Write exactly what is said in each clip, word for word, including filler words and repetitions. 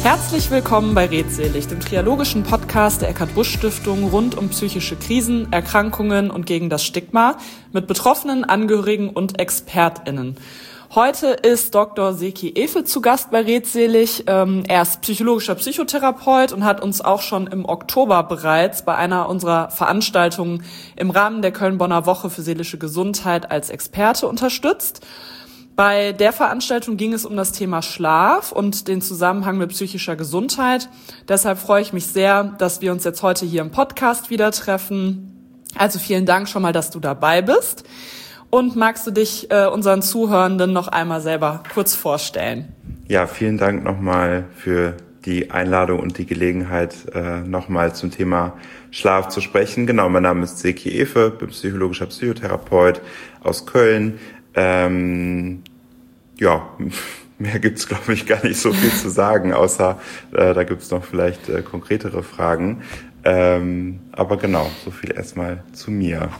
Herzlich willkommen bei Redselig, dem triologischen Podcast der Eckart-Busch-Stiftung rund um psychische Krisen, Erkrankungen und gegen das Stigma mit Betroffenen, Angehörigen und ExpertInnen. Heute ist Doktor Seki Efe zu Gast bei Redselig. Ähm, er ist psychologischer Psychotherapeut und hat uns auch schon im Oktober bereits bei einer unserer Veranstaltungen im Rahmen der Köln-Bonner Woche für seelische Gesundheit als Experte unterstützt. Bei der Veranstaltung ging es um das Thema Schlaf und den Zusammenhang mit psychischer Gesundheit. Deshalb freue ich mich sehr, dass wir uns jetzt heute hier im Podcast wieder treffen. Also vielen Dank schon mal, dass du dabei bist. Und magst du dich äh, unseren Zuhörenden noch einmal selber kurz vorstellen? Ja, vielen Dank nochmal für die Einladung und die Gelegenheit, äh, nochmal zum Thema Schlaf zu sprechen. Genau, mein Name ist Seki Efe, bin psychologischer Psychotherapeut aus Köln. Ähm, ja, mehr gibt's, glaube ich, gar nicht so viel zu sagen, außer äh, da gibt's noch vielleicht äh, konkretere Fragen. Ähm, aber genau, so viel erstmal zu mir.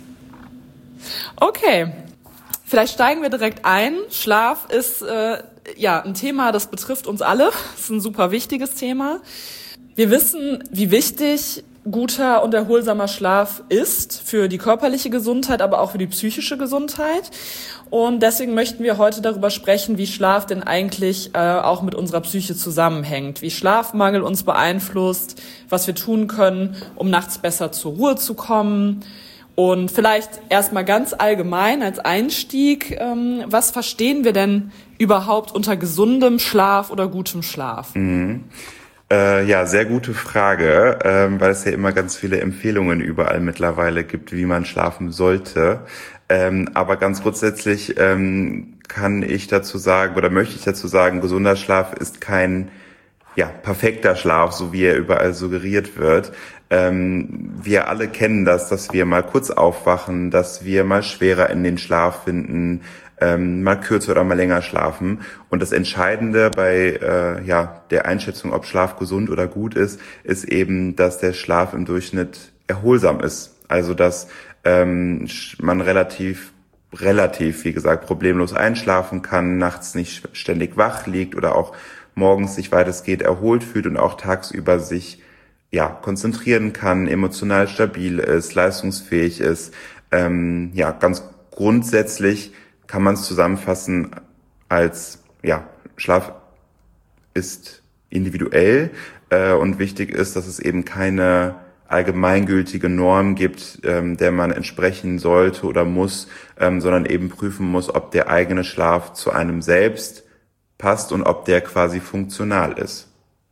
Okay, vielleicht steigen wir direkt ein. Schlaf ist äh, ja ein Thema, das betrifft uns alle. Das ist ein super wichtiges Thema. Wir wissen, wie wichtig guter und erholsamer Schlaf ist für die körperliche Gesundheit, aber auch für die psychische Gesundheit. Und deswegen möchten wir heute darüber sprechen, wie Schlaf denn eigentlich äh, auch mit unserer Psyche zusammenhängt, wie Schlafmangel uns beeinflusst, was wir tun können, um nachts besser zur Ruhe zu kommen. Und vielleicht erstmal ganz allgemein als Einstieg, ähm, was verstehen wir denn überhaupt unter gesundem Schlaf oder gutem Schlaf? Mhm. Äh, ja, sehr gute Frage, ähm, weil es ja immer ganz viele Empfehlungen überall mittlerweile gibt, wie man schlafen sollte. Ähm, aber ganz grundsätzlich ähm, kann ich dazu sagen oder möchte ich dazu sagen, gesunder Schlaf ist kein ja perfekter Schlaf, so wie er überall suggeriert wird. Ähm, wir alle kennen das, dass wir mal kurz aufwachen, dass wir mal schwerer in den Schlaf finden, ähm, mal kürzer oder mal länger schlafen. Und das Entscheidende bei äh, ja der Einschätzung, ob Schlaf gesund oder gut ist, ist eben, dass der Schlaf im Durchschnitt erholsam ist. Also dass ähm, man relativ relativ, wie gesagt, problemlos einschlafen kann, nachts nicht ständig wach liegt oder auch morgens sich weitestgehend erholt fühlt und auch tagsüber sich ja konzentrieren kann, emotional stabil ist, leistungsfähig ist. Ähm, ja, ganz grundsätzlich kann man es zusammenfassen als ja Schlaf ist individuell äh, und wichtig ist, dass es eben keine allgemeingültige Norm gibt, ähm, der man entsprechen sollte oder muss, ähm, sondern eben prüfen muss, ob der eigene Schlaf zu einem selbst passt und ob der quasi funktional ist.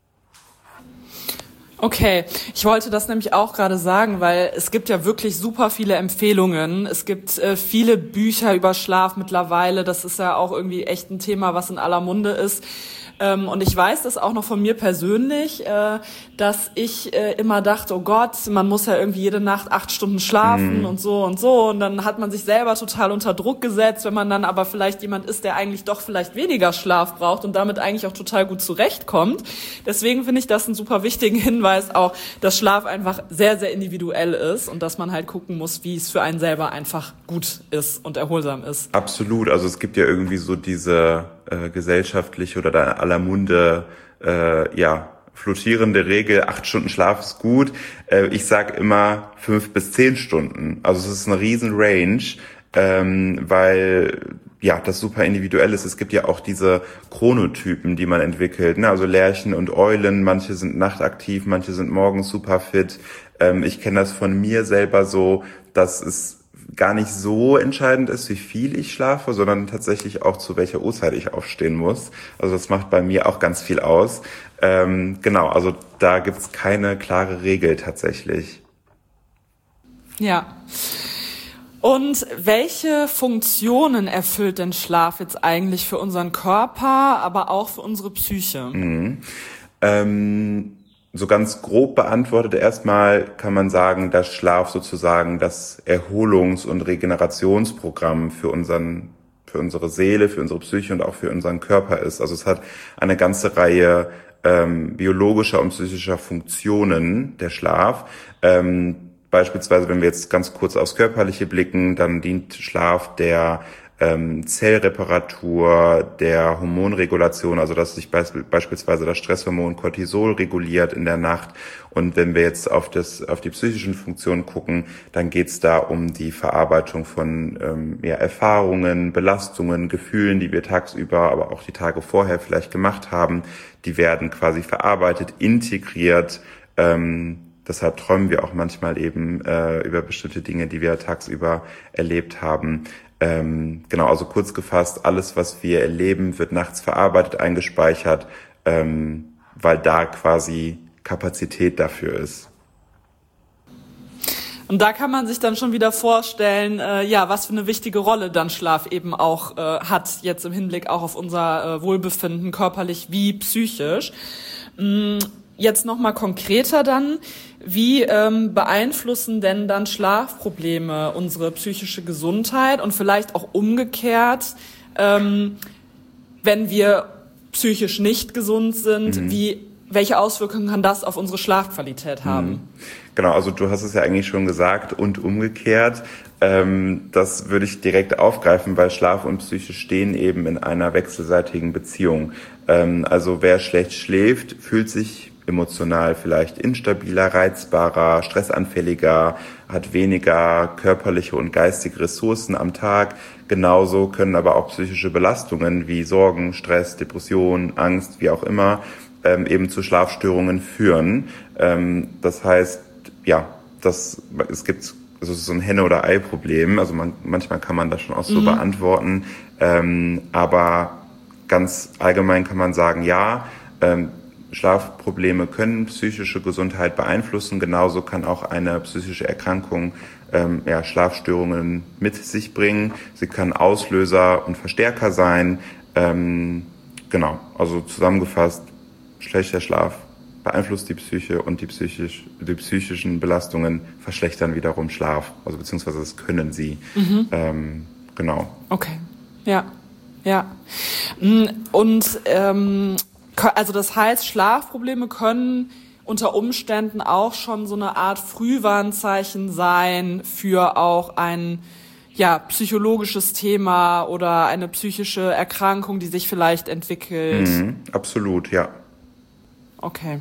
Okay, ich wollte das nämlich auch gerade sagen, weil es gibt ja wirklich super viele Empfehlungen. Es gibt äh, viele Bücher über Schlaf mittlerweile. Das ist ja auch irgendwie echt ein Thema, was in aller Munde ist. Ähm, und ich weiß das auch noch von mir persönlich, äh, dass ich äh, immer dachte, oh Gott, man muss ja irgendwie jede Nacht acht Stunden schlafen mm. und so und so. Und dann hat man sich selber total unter Druck gesetzt, wenn man dann aber vielleicht jemand ist, der eigentlich doch vielleicht weniger Schlaf braucht und damit eigentlich auch total gut zurechtkommt. Deswegen finde ich das einen super wichtigen Hinweis auch, dass Schlaf einfach sehr, sehr individuell ist und dass man halt gucken muss, wie es für einen selber einfach gut ist und erholsam ist. Absolut. Also es gibt ja irgendwie so diese äh, gesellschaftliche oder da aller Munde äh, ja flottierende Regel, acht Stunden Schlaf ist gut. Äh, ich sag immer fünf bis zehn Stunden. Also es ist eine riesen Range, ähm, weil ja das super individuell ist. Es gibt ja auch diese Chronotypen, die man entwickelt, ne? Also Lerchen und Eulen. Manche sind nachtaktiv, manche sind morgens super fit. Ähm, ich kenne das von mir selber so, dass es gar nicht so entscheidend ist, wie viel ich schlafe, sondern tatsächlich auch zu welcher Uhrzeit ich aufstehen muss. Also das macht bei mir auch ganz viel aus. Ähm, genau, also da gibt's keine klare Regel tatsächlich. Ja. Und welche Funktionen erfüllt denn Schlaf jetzt eigentlich für unseren Körper, aber auch für unsere Psyche? Mhm. Ähm, So ganz grob beantwortet erstmal kann man sagen, dass Schlaf sozusagen das Erholungs- und Regenerationsprogramm für unseren, für unsere Seele, für unsere Psyche und auch für unseren Körper ist. Also es hat eine ganze Reihe ähm, biologischer und psychischer Funktionen, der Schlaf. Ähm, beispielsweise, wenn wir jetzt ganz kurz aufs Körperliche blicken, dann dient Schlaf der ähm, Zellreparatur, der Hormonregulation, also dass sich beisp- beispielsweise das Stresshormon Cortisol reguliert in der Nacht. Und wenn wir jetzt auf das auf die psychischen Funktionen gucken, dann geht es da um die Verarbeitung von ähm, ja, Erfahrungen, Belastungen, Gefühlen, die wir tagsüber, aber auch die Tage vorher vielleicht gemacht haben. Die werden quasi verarbeitet, integriert. Ähm, deshalb träumen wir auch manchmal eben äh, über bestimmte Dinge, die wir tagsüber erlebt haben. Ähm, genau, also kurz gefasst, alles, was wir erleben, wird nachts verarbeitet, eingespeichert, ähm, weil da quasi Kapazität dafür ist. Und da kann man sich dann schon wieder vorstellen, äh, ja, was für eine wichtige Rolle dann Schlaf eben auch äh, hat, jetzt im Hinblick auch auf unser äh, Wohlbefinden, körperlich wie psychisch. Mm, jetzt nochmal konkreter dann, wie ähm, beeinflussen denn dann Schlafprobleme unsere psychische Gesundheit und vielleicht auch umgekehrt, ähm, wenn wir psychisch nicht gesund sind, mhm. wie welche Auswirkungen kann das auf unsere Schlafqualität haben? Mhm. Genau, also du hast es ja eigentlich schon gesagt und umgekehrt. Ähm, das würde ich direkt aufgreifen, weil Schlaf und Psyche stehen eben in einer wechselseitigen Beziehung. Ähm, also wer schlecht schläft, fühlt sich emotional vielleicht instabiler, reizbarer, stressanfälliger, hat weniger körperliche und geistige Ressourcen am Tag. Genauso können aber auch psychische Belastungen wie Sorgen, Stress, Depression, Angst, wie auch immer, ähm, eben zu Schlafstörungen führen. Ähm, das heißt, ja, das, es gibt also so ein Henne- oder Ei-Problem. Also man, manchmal kann man das schon auch so mhm. beantworten. Ähm, aber ganz allgemein kann man sagen, ja, ähm, Schlafprobleme können psychische Gesundheit beeinflussen. Genauso kann auch eine psychische Erkrankung ähm, ja, Schlafstörungen mit sich bringen. Sie kann Auslöser und Verstärker sein. Ähm, genau, also zusammengefasst, schlechter Schlaf beeinflusst die Psyche und die, psychisch, die psychischen Belastungen verschlechtern wiederum Schlaf. Also beziehungsweise das können sie. Mhm. Ähm, genau. Okay, ja, ja. Und ähm, also das heißt, Schlafprobleme können unter Umständen auch schon so eine Art Frühwarnzeichen sein für auch ein ja psychologisches Thema oder eine psychische Erkrankung, die sich vielleicht entwickelt. Mhm, absolut, ja. Okay.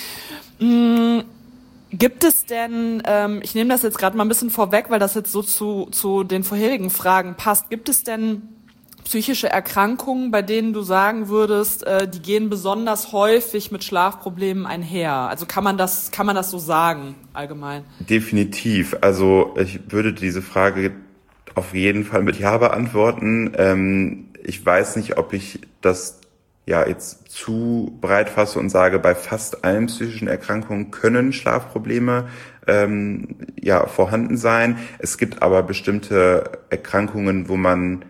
Mhm. Gibt es denn, ähm, ich nehme das jetzt gerade mal ein bisschen vorweg, weil das jetzt so zu, zu den vorherigen Fragen passt, gibt es denn psychische Erkrankungen, bei denen du sagen würdest, äh, die gehen besonders häufig mit Schlafproblemen einher? Also kann man das, kann man das so sagen, allgemein? Definitiv. Also ich würde diese Frage auf jeden Fall mit Ja beantworten. Ähm, ich weiß nicht, ob ich das ja jetzt zu breit fasse und sage, bei fast allen psychischen Erkrankungen können Schlafprobleme ähm, ja vorhanden sein. Es gibt aber bestimmte Erkrankungen, wo man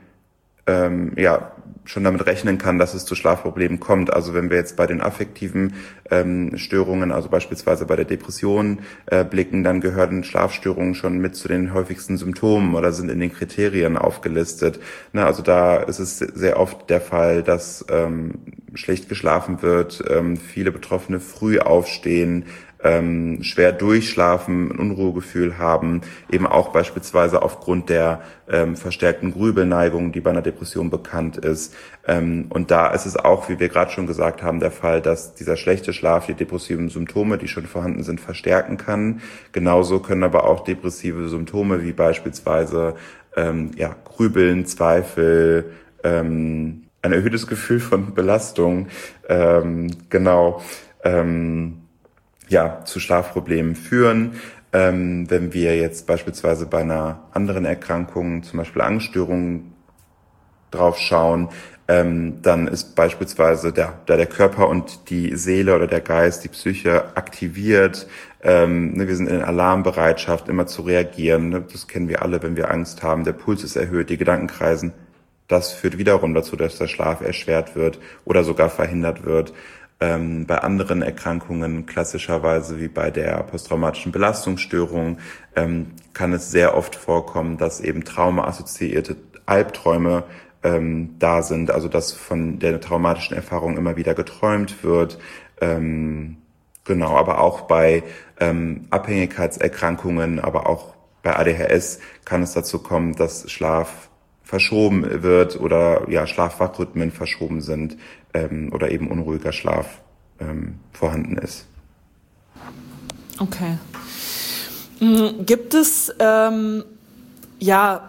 ähm, ja schon damit rechnen kann, dass es zu Schlafproblemen kommt. Also wenn wir jetzt bei den affektiven ähm, Störungen, also beispielsweise bei der Depression äh, blicken, dann gehören Schlafstörungen schon mit zu den häufigsten Symptomen oder sind in den Kriterien aufgelistet. Na, also da ist es sehr oft der Fall, dass ähm, schlecht geschlafen wird, ähm, viele Betroffene früh aufstehen, ähm, schwer durchschlafen, ein Unruhegefühl haben, eben auch beispielsweise aufgrund der ähm, verstärkten Grübelneigung, die bei einer Depression bekannt ist. Ähm, und da ist es auch, wie wir gerade schon gesagt haben, der Fall, dass dieser schlechte Schlaf die depressiven Symptome, die schon vorhanden sind, verstärken kann. Genauso können aber auch depressive Symptome wie beispielsweise ähm, ja, Grübeln, Zweifel, ähm, ein erhöhtes Gefühl von Belastung, ähm, genau, ähm, ja, zu Schlafproblemen führen. Ähm, wenn wir jetzt beispielsweise bei einer anderen Erkrankung, zum Beispiel Angststörungen, drauf schauen, ähm, dann ist beispielsweise der, der, der Körper und die Seele oder der Geist, die Psyche aktiviert. Ähm, ne, wir sind in Alarmbereitschaft, immer zu reagieren. Ne? Das kennen wir alle, wenn wir Angst haben. Der Puls ist erhöht, die Gedanken kreisen. Das führt wiederum dazu, dass der Schlaf erschwert wird oder sogar verhindert wird. Ähm, bei anderen Erkrankungen, klassischerweise wie bei der posttraumatischen Belastungsstörung, ähm, kann es sehr oft vorkommen, dass eben traumaassoziierte Albträume ähm, da sind, also dass von der traumatischen Erfahrung immer wieder geträumt wird. Ähm, genau, aber auch bei ähm, Abhängigkeitserkrankungen, aber auch bei A D H S kann es dazu kommen, dass Schlaf verschoben wird oder ja Schlaf-Wach-Rhythmen verschoben sind ähm, oder eben unruhiger Schlaf ähm, vorhanden ist. Okay. Gibt es ähm, ja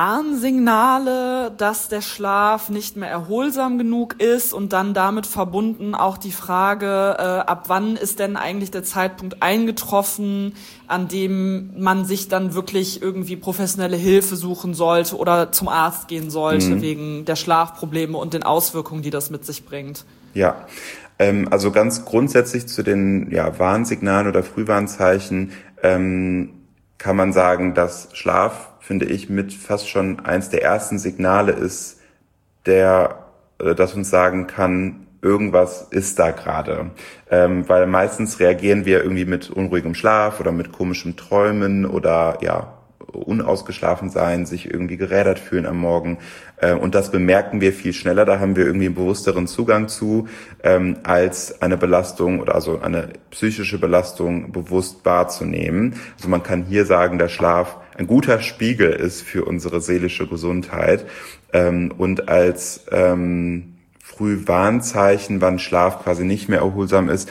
Warnsignale, dass der Schlaf nicht mehr erholsam genug ist und dann damit verbunden auch die Frage, äh, ab wann ist denn eigentlich der Zeitpunkt eingetroffen, an dem man sich dann wirklich irgendwie professionelle Hilfe suchen sollte oder zum Arzt gehen sollte mhm. wegen der Schlafprobleme und den Auswirkungen, die das mit sich bringt? Ja, ähm, also ganz grundsätzlich zu den ja, Warnsignalen oder Frühwarnzeichen ähm, kann man sagen, dass Schlaf, finde ich, mit fast schon eins der ersten Signale ist, der, äh, das uns sagen kann, irgendwas ist da gerade. Ähm, weil meistens reagieren wir irgendwie mit unruhigem Schlaf oder mit komischen Träumen oder ja unausgeschlafen sein, sich irgendwie gerädert fühlen am Morgen. Äh, und das bemerken wir viel schneller. Da haben wir irgendwie einen bewussteren Zugang zu, ähm, als eine Belastung oder also eine psychische Belastung bewusst wahrzunehmen. Also man kann hier sagen, der Schlaf ein guter Spiegel ist für unsere seelische Gesundheit. Ähm, und als ähm, Frühwarnzeichen, wann Schlaf quasi nicht mehr erholsam ist,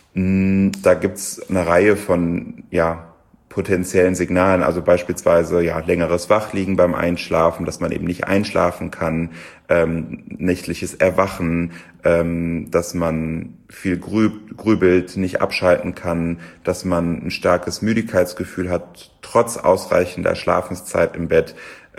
mh, da gibt's eine Reihe von, ja, potenziellen Signalen, also beispielsweise ja längeres Wachliegen beim Einschlafen, dass man eben nicht einschlafen kann, ähm, nächtliches Erwachen, ähm, dass man viel grüb, grübelt, nicht abschalten kann, dass man ein starkes Müdigkeitsgefühl hat, trotz ausreichender Schlafenszeit im Bett.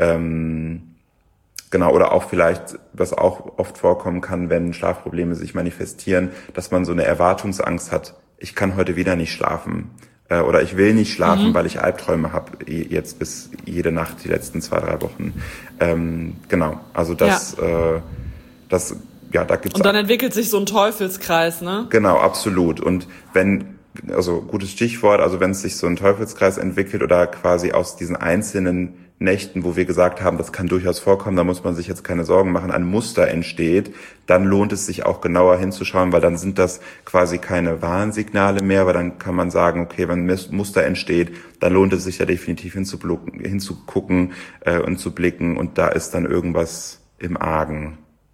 Ähm, genau, oder auch vielleicht, was auch oft vorkommen kann, wenn Schlafprobleme sich manifestieren, dass man so eine Erwartungsangst hat, ich kann heute wieder nicht schlafen. Oder ich will nicht schlafen, mhm. weil ich Albträume habe, jetzt bis jede Nacht, die letzten zwei, drei Wochen. Ähm, genau, also das, ja. äh, das, ja, da gibt's. Und dann entwickelt sich so ein Teufelskreis, ne? Genau, absolut. Und wenn, also gutes Stichwort, also wenn es sich so ein Teufelskreis entwickelt oder quasi aus diesen einzelnen Nächten, wo wir gesagt haben, das kann durchaus vorkommen, da muss man sich jetzt keine Sorgen machen, ein Muster entsteht, dann lohnt es sich auch genauer hinzuschauen, weil dann sind das quasi keine Warnsignale mehr, weil dann kann man sagen, okay, wenn ein Muster entsteht, dann lohnt es sich ja definitiv hinzugucken äh, und zu blicken und da ist dann irgendwas im Argen.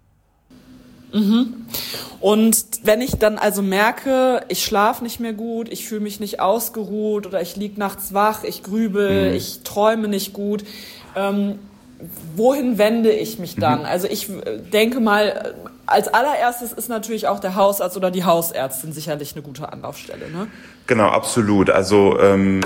Mhm. Und wenn ich dann also merke, ich schlafe nicht mehr gut, ich fühle mich nicht ausgeruht oder ich liege nachts wach, ich grübel, mhm. ich träume nicht gut, ähm, wohin wende ich mich dann? Mhm. Also ich denke mal, als allererstes ist natürlich auch der Hausarzt oder die Hausärztin sicherlich eine gute Anlaufstelle, ne? Genau, absolut. Also ähm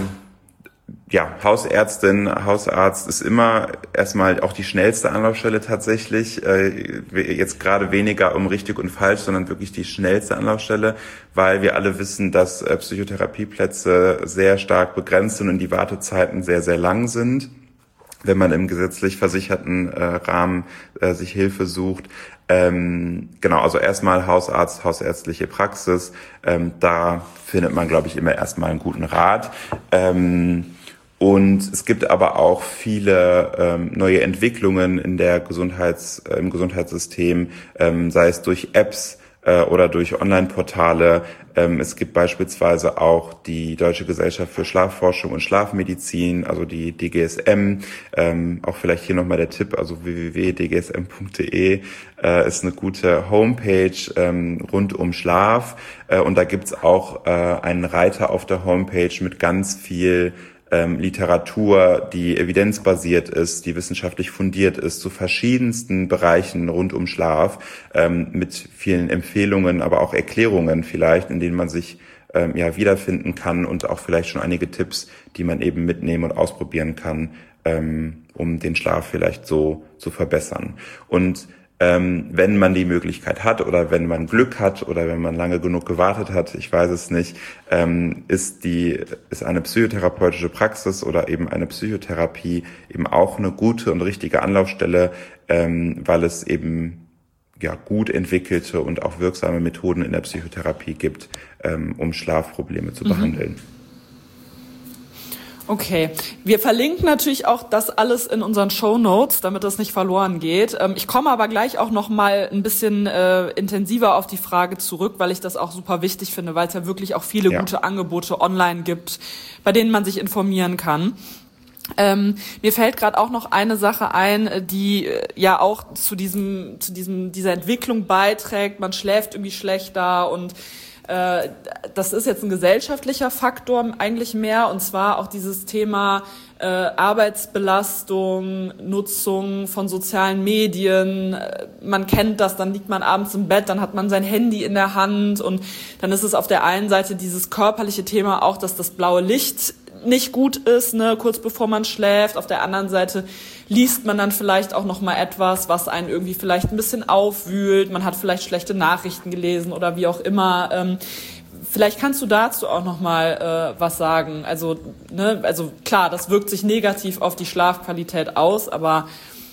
ja, Hausärztin, Hausarzt ist immer erstmal auch die schnellste Anlaufstelle tatsächlich. Äh, jetzt gerade weniger um richtig und falsch, sondern wirklich die schnellste Anlaufstelle, weil wir alle wissen, dass äh, Psychotherapieplätze sehr stark begrenzt sind und die Wartezeiten sehr, sehr lang sind, wenn man im gesetzlich versicherten äh, Rahmen äh, sich Hilfe sucht. Ähm, genau, also erstmal Hausarzt, hausärztliche Praxis. Ähm, da findet man, glaube ich, immer erstmal einen guten Rat. Ähm, Und es gibt aber auch viele ähm, neue Entwicklungen in der Gesundheits, äh, im Gesundheitssystem, ähm, sei es durch Apps äh, oder durch Online-Portale. Ähm, es gibt beispielsweise auch die Deutsche Gesellschaft für Schlafforschung und Schlafmedizin, also die D G S M. Ähm, auch vielleicht hier nochmal der Tipp, also w w w punkt d g s m punkt d e äh, ist eine gute Homepage ähm, rund um Schlaf. Äh, und da gibt's auch äh, einen Reiter auf der Homepage mit ganz viel Ähm, Literatur, die evidenzbasiert ist, die wissenschaftlich fundiert ist, zu verschiedensten Bereichen rund um Schlaf, ähm, mit vielen Empfehlungen, aber auch Erklärungen vielleicht, in denen man sich ähm, ja wiederfinden kann und auch vielleicht schon einige Tipps, die man eben mitnehmen und ausprobieren kann, ähm, um den Schlaf vielleicht so zu verbessern. Und Ähm, wenn man die Möglichkeit hat oder wenn man Glück hat oder wenn man lange genug gewartet hat, ich weiß es nicht, ähm, ist die ist eine psychotherapeutische Praxis oder eben eine Psychotherapie eben auch eine gute und richtige Anlaufstelle, ähm, weil es eben ja gut entwickelte und auch wirksame Methoden in der Psychotherapie gibt, ähm, um Schlafprobleme zu mhm. behandeln. Okay, wir verlinken natürlich auch das alles in unseren Shownotes, damit das nicht verloren geht. Ich komme aber gleich auch noch mal ein bisschen äh, intensiver auf die Frage zurück, weil ich das auch super wichtig finde, weil es ja wirklich auch viele ja. gute Angebote online gibt, bei denen man sich informieren kann. Ähm, mir fällt gerade auch noch eine Sache ein, die äh, ja auch zu diesem, zu diesem, dieser Entwicklung beiträgt. Man schläft irgendwie schlechter und äh, das ist jetzt ein gesellschaftlicher Faktor eigentlich mehr, und zwar auch dieses Thema äh, Arbeitsbelastung, Nutzung von sozialen Medien. Man kennt das, dann liegt man abends im Bett, dann hat man sein Handy in der Hand und dann ist es auf der einen Seite dieses körperliche Thema auch, dass das blaue Licht nicht gut ist, ne, kurz bevor man schläft. Auf der anderen Seite liest man dann vielleicht auch noch mal etwas, was einen irgendwie vielleicht ein bisschen aufwühlt. Man hat vielleicht schlechte Nachrichten gelesen oder wie auch immer. Ähm, vielleicht kannst du dazu auch noch mal äh, was sagen. Also, ne, also klar, das wirkt sich negativ auf die Schlafqualität aus, aber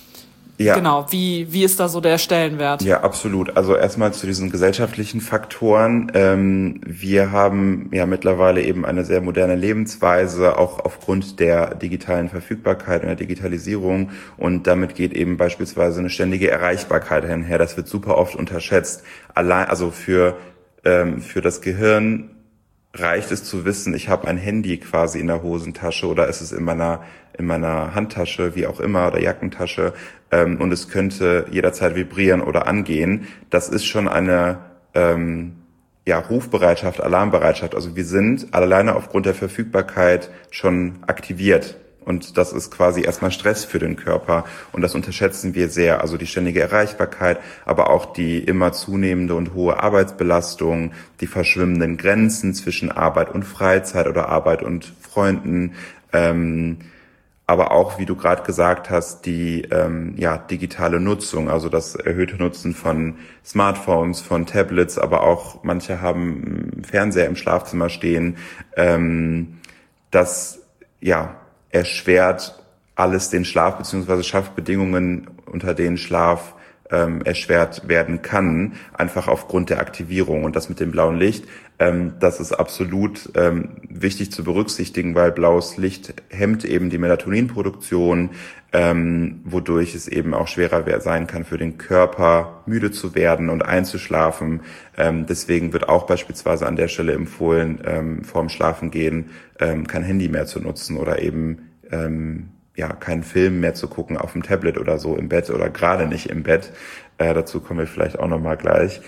ja. Genau, wie wie ist da so der Stellenwert? Ja, absolut. Also erstmal zu diesen gesellschaftlichen Faktoren. Ähm, wir haben ja mittlerweile eben eine sehr moderne Lebensweise, auch aufgrund der digitalen Verfügbarkeit und der Digitalisierung. Und damit geht eben beispielsweise eine ständige Erreichbarkeit einher. Das wird super oft unterschätzt. Allein, also für ähm, für das Gehirn reicht es zu wissen, ich habe ein Handy quasi in der Hosentasche oder ist es in meiner in meiner Handtasche, wie auch immer, oder Jackentasche, ähm, und es könnte jederzeit vibrieren oder angehen. Das ist schon eine ähm, ja Rufbereitschaft, Alarmbereitschaft. Also wir sind alleine aufgrund der Verfügbarkeit schon aktiviert. Und das ist quasi erstmal Stress für den Körper. Und das unterschätzen wir sehr. Also die ständige Erreichbarkeit, aber auch die immer zunehmende und hohe Arbeitsbelastung, die verschwimmenden Grenzen zwischen Arbeit und Freizeit oder Arbeit und Freunden, ähm, aber auch, wie du gerade gesagt hast, die ähm, ja digitale Nutzung, also das erhöhte Nutzen von Smartphones, von Tablets, aber auch manche haben einen Fernseher im Schlafzimmer stehen. Ähm, das ja erschwert alles den Schlaf, beziehungsweise schafft Bedingungen, unter denen Schlaf ähm, erschwert werden kann, einfach aufgrund der Aktivierung. Und das mit dem blauen Licht, ähm, das ist absolut ähm, wichtig zu berücksichtigen, weil blaues Licht hemmt eben die Melatoninproduktion, ähm, wodurch es eben auch schwerer sein kann für den Körper, müde zu werden und einzuschlafen. Ähm, deswegen wird auch beispielsweise an der Stelle empfohlen, ähm, vorm Schlafengehen ähm, kein Handy mehr zu nutzen oder eben ähm, ja keinen Film mehr zu gucken auf dem Tablet oder so im Bett oder gerade nicht im Bett. Äh, dazu kommen wir vielleicht auch nochmal gleich.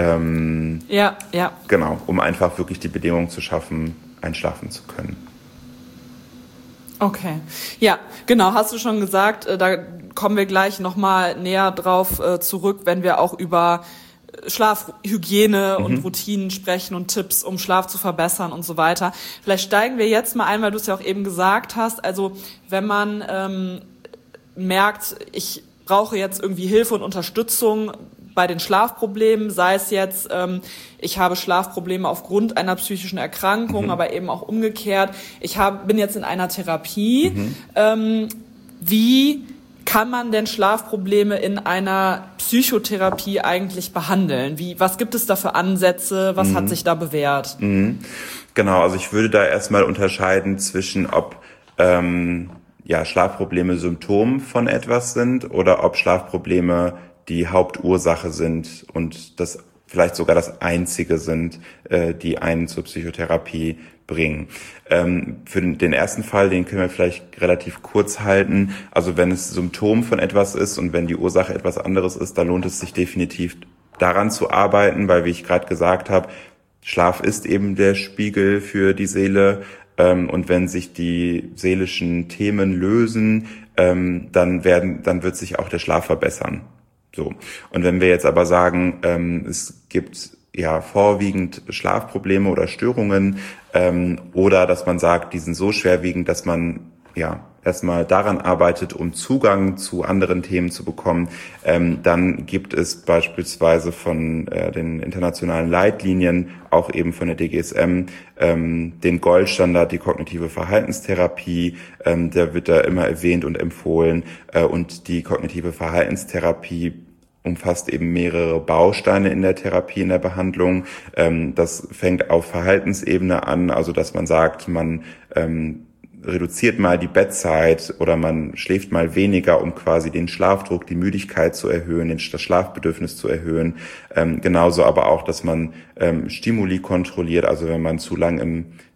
Ähm, ja, ja. Genau, um einfach wirklich die Bedingungen zu schaffen, einschlafen zu können. Okay, ja, genau, hast du schon gesagt, äh, da kommen wir gleich nochmal näher drauf äh, zurück, wenn wir auch über Schlafhygiene mhm. und Routinen sprechen und Tipps, um Schlaf zu verbessern und so weiter. Vielleicht steigen wir jetzt mal ein, weil du es ja auch eben gesagt hast, also wenn man ähm, merkt, ich brauche jetzt irgendwie Hilfe und Unterstützung bei den Schlafproblemen, sei es jetzt, ähm, ich habe Schlafprobleme aufgrund einer psychischen Erkrankung, mhm. aber eben auch umgekehrt, ich hab, bin jetzt in einer Therapie. Mhm. Ähm, wie kann man denn Schlafprobleme in einer Psychotherapie eigentlich behandeln? Wie, was gibt es da für Ansätze? Was mhm. hat sich da bewährt? Mhm. Genau, also ich würde da erstmal unterscheiden zwischen, ob ähm, ja, Schlafprobleme Symptom von etwas sind oder ob Schlafprobleme die Hauptursache sind und das vielleicht sogar das einzige sind, äh, die einen zur Psychotherapie bringen. Ähm, für den ersten Fall, den können wir vielleicht relativ kurz halten. Also wenn es Symptom von etwas ist und wenn die Ursache etwas anderes ist, dann lohnt es sich definitiv daran zu arbeiten, weil, wie ich gerade gesagt habe, Schlaf ist eben der Spiegel für die Seele. Ähm, und wenn sich die seelischen Themen lösen, ähm, dann werden, dann wird sich auch der Schlaf verbessern. So. Und wenn wir jetzt aber sagen, ähm, es gibt ja vorwiegend Schlafprobleme oder Störungen, ähm, oder dass man sagt, die sind so schwerwiegend, dass man ja erstmal daran arbeitet, um Zugang zu anderen Themen zu bekommen, ähm, dann gibt es beispielsweise von äh, den internationalen Leitlinien, auch eben von der D G S M, ähm, den Goldstandard, die kognitive Verhaltenstherapie, ähm, der wird da immer erwähnt und empfohlen, äh, und die kognitive Verhaltenstherapie umfasst eben mehrere Bausteine in der Therapie, in der Behandlung. Ähm, das fängt auf Verhaltensebene an, also dass man sagt, man ähm, reduziert mal die Bettzeit oder man schläft mal weniger, um quasi den Schlafdruck, die Müdigkeit zu erhöhen, das Schlafbedürfnis zu erhöhen. Ähm, genauso aber auch, dass man ähm, Stimuli kontrolliert, also wenn man zu lang im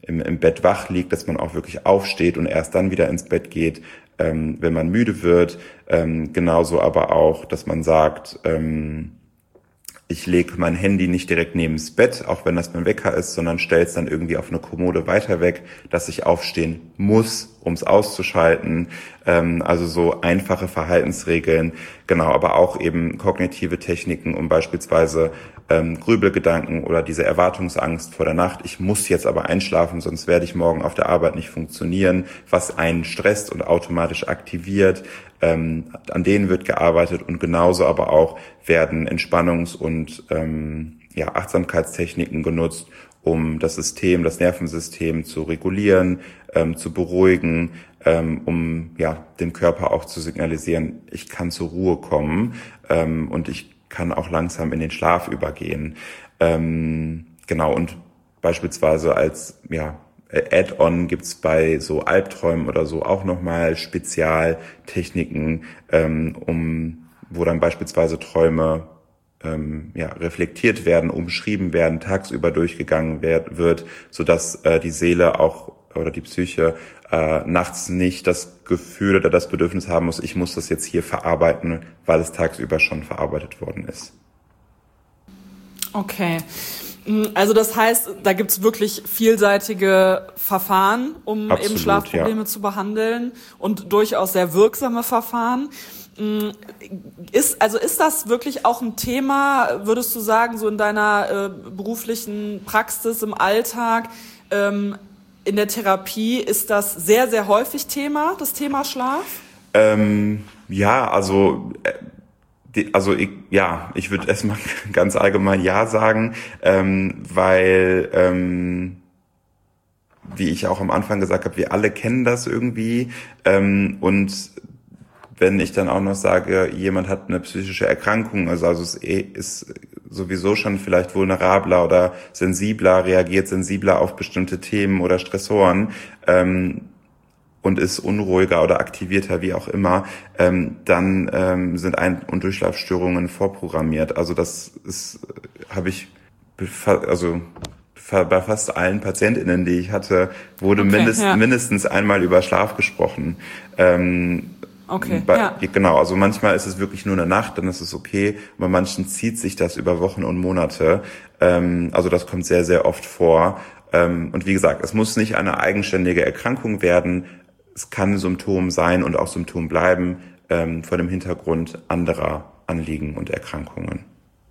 im, im Bett wach liegt, dass man auch wirklich aufsteht und erst dann wieder ins Bett geht, ähm, wenn man müde wird. Ähm, genauso aber auch, dass man sagt, ähm, ich lege mein Handy nicht direkt neben das Bett, auch wenn das mein Wecker ist, sondern stelle es dann irgendwie auf eine Kommode weiter weg, dass ich aufstehen muss, um es auszuschalten. Ähm, also so einfache Verhaltensregeln, genau, aber auch eben kognitive Techniken, um beispielsweise ähm, Grübelgedanken oder diese Erwartungsangst vor der Nacht. Ich muss jetzt aber einschlafen, sonst werde ich morgen auf der Arbeit nicht funktionieren, was einen stresst und automatisch aktiviert. Ähm, an denen wird gearbeitet und genauso aber auch werden Entspannungs- und ähm, ja, Achtsamkeitstechniken genutzt, um das System, das Nervensystem zu regulieren, ähm, zu beruhigen, ähm, um ja dem Körper auch zu signalisieren, ich kann zur Ruhe kommen ähm, und ich kann auch langsam in den Schlaf übergehen. Ähm, genau, und beispielsweise als ja Add-on gibt's bei so Albträumen oder so auch nochmal Spezialtechniken, ähm, um wo dann beispielsweise Träume ähm, ja, reflektiert werden, umschrieben werden, tagsüber durchgegangen werd, wird, sodass äh, die Seele auch oder die Psyche äh, nachts nicht das Gefühl oder das Bedürfnis haben muss, ich muss das jetzt hier verarbeiten, weil es tagsüber schon verarbeitet worden ist. Okay. Also das heißt, da gibt's wirklich vielseitige Verfahren, um Absolut, eben Schlafprobleme ja. zu behandeln und durchaus sehr wirksame Verfahren. Ist, also ist das wirklich auch ein Thema, würdest du sagen, so in deiner äh, beruflichen Praxis, im Alltag, ähm, in der Therapie, ist das sehr, sehr häufig Thema, das Thema Schlaf? Ähm, ja, also... Äh Also ich, ja, ich würde erstmal ganz allgemein ja sagen, ähm, weil, ähm, wie ich auch am Anfang gesagt habe, wir alle kennen das irgendwie. Ähm, und wenn ich dann auch noch sage, jemand hat eine psychische Erkrankung, also, also es ist sowieso schon vielleicht vulnerabler oder sensibler, reagiert sensibler auf bestimmte Themen oder Stressoren, ähm, und ist unruhiger oder aktivierter, wie auch immer, ähm, dann ähm, sind Ein- und Durchschlafstörungen vorprogrammiert. Also das ist, habe ich, befa- also bei fast allen PatientInnen, die ich hatte, wurde okay, mindest, ja. mindestens einmal über Schlaf gesprochen. Ähm, okay, bei, ja. Genau, also manchmal ist es wirklich nur eine Nacht, dann ist es okay. Bei manchen zieht sich das über Wochen und Monate. Ähm, also das kommt sehr, sehr oft vor. Ähm, und wie gesagt, es muss nicht eine eigenständige Erkrankung werden. Es kann Symptom sein und auch Symptom bleiben ähm, vor dem Hintergrund anderer Anliegen und Erkrankungen.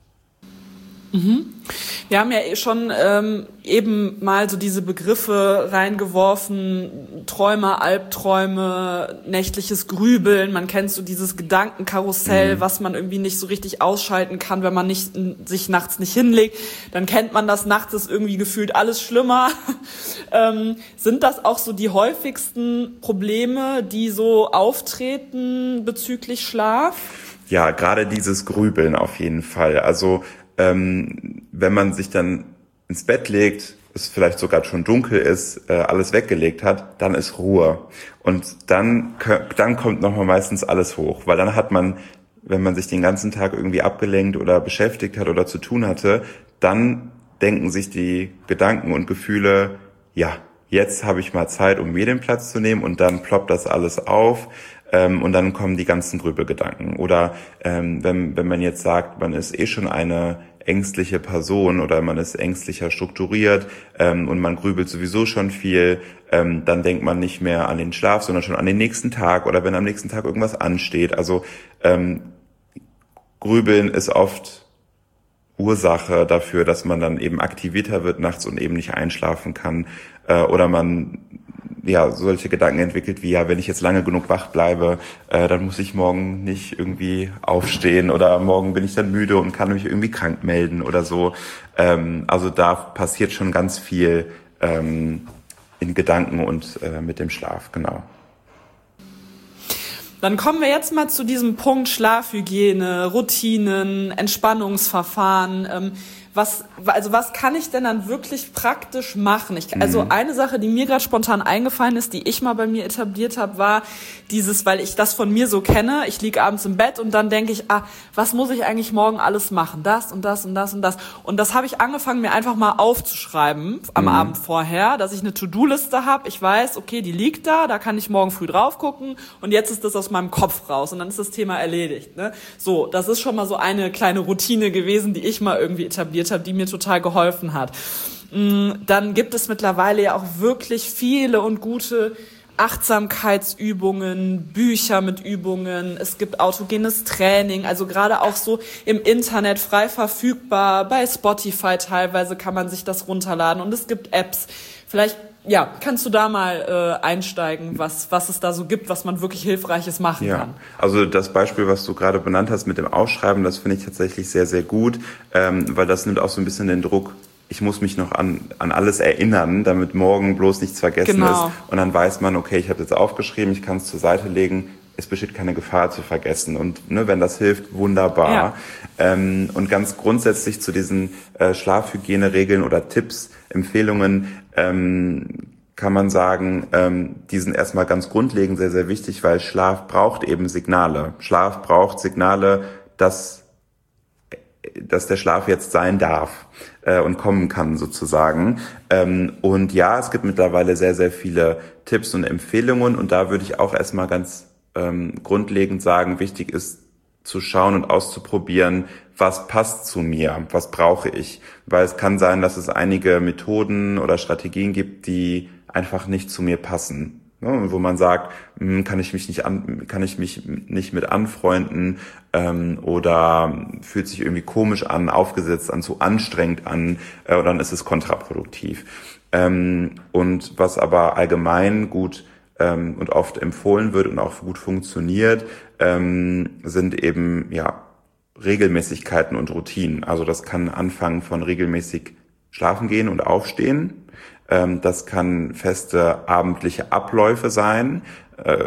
Mhm. Wir haben ja eh schon ähm, eben mal so diese Begriffe reingeworfen, Träume, Albträume, nächtliches Grübeln. Man kennt so dieses Gedankenkarussell, mhm. was man irgendwie nicht so richtig ausschalten kann, wenn man nicht sich nachts nicht hinlegt. Dann kennt man das, nachts ist irgendwie gefühlt alles schlimmer. ähm, sind das auch so die häufigsten Probleme, die so auftreten bezüglich Schlaf? Ja, gerade dieses Grübeln auf jeden Fall. Also Ähm, wenn man sich dann ins Bett legt, es vielleicht sogar schon dunkel ist, äh, alles weggelegt hat, dann ist Ruhe. Und dann, dann kommt nochmal meistens alles hoch, weil dann hat man, wenn man sich den ganzen Tag irgendwie abgelenkt oder beschäftigt hat oder zu tun hatte, dann denken sich die Gedanken und Gefühle, ja, jetzt habe ich mal Zeit, um mir den Platz zu nehmen, und dann ploppt das alles auf. Ähm, und dann kommen die ganzen Grübelgedanken. Oder ähm, wenn, wenn man jetzt sagt, man ist eh schon eine ängstliche Person oder man ist ängstlicher strukturiert ähm, und man grübelt sowieso schon viel, ähm, dann denkt man nicht mehr an den Schlaf, sondern schon an den nächsten Tag oder wenn am nächsten Tag irgendwas ansteht. Also ähm, Grübeln ist oft Ursache dafür, dass man dann eben aktivierter wird nachts und eben nicht einschlafen kann, äh, oder man ja solche Gedanken entwickelt wie, ja, wenn ich jetzt lange genug wach bleibe, äh, dann muss ich morgen nicht irgendwie aufstehen oder morgen bin ich dann müde und kann mich irgendwie krank melden oder so. Ähm, also da passiert schon ganz viel ähm, in Gedanken und äh, mit dem Schlaf, genau. Dann kommen wir jetzt mal zu diesem Punkt Schlafhygiene, Routinen, Entspannungsverfahren. Ähm, was, also was kann ich denn dann wirklich praktisch machen? Ich, also eine Sache, die mir gerade spontan eingefallen ist, die ich mal bei mir etabliert habe, war dieses, weil ich das von mir so kenne, ich liege abends im Bett und dann denke ich, ah, was muss ich eigentlich morgen alles machen? Das und das und das und das. Und das habe ich angefangen, mir einfach mal aufzuschreiben am mhm. Abend vorher, dass ich eine To-Do-Liste habe. Ich weiß, okay, die liegt da, da kann ich morgen früh drauf gucken und jetzt ist das aus meinem Kopf raus und dann ist das Thema erledigt. Ne? So, das ist schon mal so eine kleine Routine gewesen, die ich mal irgendwie etabliert habe, die mir total geholfen hat. Dann gibt es mittlerweile ja auch wirklich viele und gute Achtsamkeitsübungen, Bücher mit Übungen, es gibt autogenes Training, also gerade auch so im Internet frei verfügbar, bei Spotify teilweise kann man sich das runterladen und es gibt Apps. Vielleicht ja, kannst du da mal äh, einsteigen, was was es da so gibt, was man wirklich Hilfreiches machen ja. kann? Also das Beispiel, was du gerade benannt hast mit dem Ausschreiben, das finde ich tatsächlich sehr, sehr gut, ähm, weil das nimmt auch so ein bisschen den Druck, ich muss mich noch an an alles erinnern, damit morgen bloß nichts vergessen genau. ist. Und dann weiß man, okay, ich habe jetzt aufgeschrieben, ich kann es zur Seite legen, es besteht keine Gefahr zu vergessen. Und ne, wenn das hilft, wunderbar. Ja. Ähm, und ganz grundsätzlich zu diesen äh, Schlafhygieneregeln oder Tipps, Empfehlungen, ähm, kann man sagen, ähm, die sind erstmal ganz grundlegend sehr, sehr wichtig, weil Schlaf braucht eben Signale. Schlaf braucht Signale, dass, dass der Schlaf jetzt sein darf äh, und kommen kann sozusagen. Ähm, und ja, es gibt mittlerweile sehr, sehr viele Tipps und Empfehlungen und da würde ich auch erstmal ganz ähm, grundlegend sagen, wichtig ist zu schauen und auszuprobieren, was passt zu mir, was brauche ich. Weil es kann sein, dass es einige Methoden oder Strategien gibt, die einfach nicht zu mir passen. Ne? Wo man sagt, kann ich mich nicht an, kann ich mich nicht mit anfreunden ähm, oder fühlt sich irgendwie komisch an, aufgesetzt an, zu anstrengend an äh, oder dann ist es kontraproduktiv. Ähm, und was aber allgemein gut ähm, und oft empfohlen wird und auch gut funktioniert, ähm, sind eben ja Regelmäßigkeiten und Routinen. Also das kann anfangen von regelmäßig schlafen gehen und aufstehen. Ähm, das kann feste abendliche Abläufe sein, äh,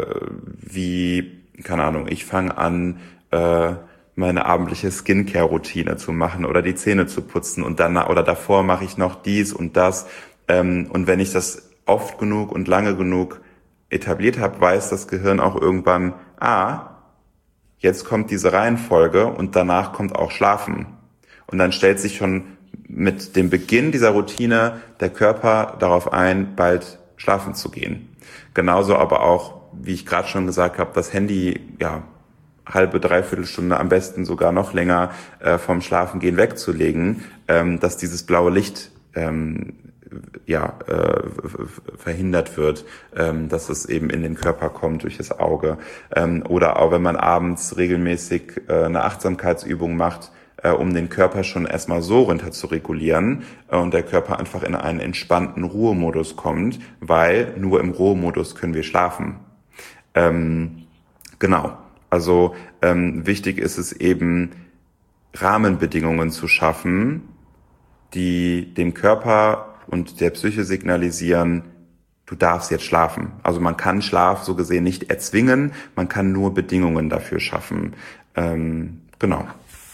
wie, keine Ahnung, ich fange an, äh, meine abendliche Skincare-Routine zu machen oder die Zähne zu putzen und dann oder davor mache ich noch dies und das. Ähm, und wenn ich das oft genug und lange genug etabliert habe, weiß das Gehirn auch irgendwann, ah, jetzt kommt diese Reihenfolge und danach kommt auch Schlafen. Und dann stellt sich schon mit dem Beginn dieser Routine der Körper darauf ein, bald schlafen zu gehen. Genauso aber auch, wie ich gerade schon gesagt habe, das Handy, ja, halbe, dreiviertel Stunde, am besten sogar noch länger äh, vom Schlafengehen wegzulegen, ähm, dass dieses blaue Licht ähm, ja äh, verhindert wird, ähm, dass es eben in den Körper kommt durch das Auge. Ähm, oder auch wenn man abends regelmäßig äh, eine Achtsamkeitsübung macht, äh, um den Körper schon erstmal so runter zu regulieren äh, und der Körper einfach in einen entspannten Ruhemodus kommt, weil nur im Ruhemodus können wir schlafen. Ähm, genau, also ähm, wichtig ist es eben, Rahmenbedingungen zu schaffen, die dem Körper und der Psyche signalisieren, du darfst jetzt schlafen. Also man kann Schlaf so gesehen nicht erzwingen, man kann nur Bedingungen dafür schaffen. Ähm, genau.